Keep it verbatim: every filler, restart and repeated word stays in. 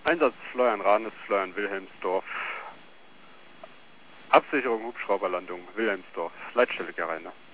Einsatz Fleuern Ranis, Fleuern Wilhelmsdorf. Absicherung Hubschrauberlandung Wilhelmsdorf. Leitstelle Gerreiner.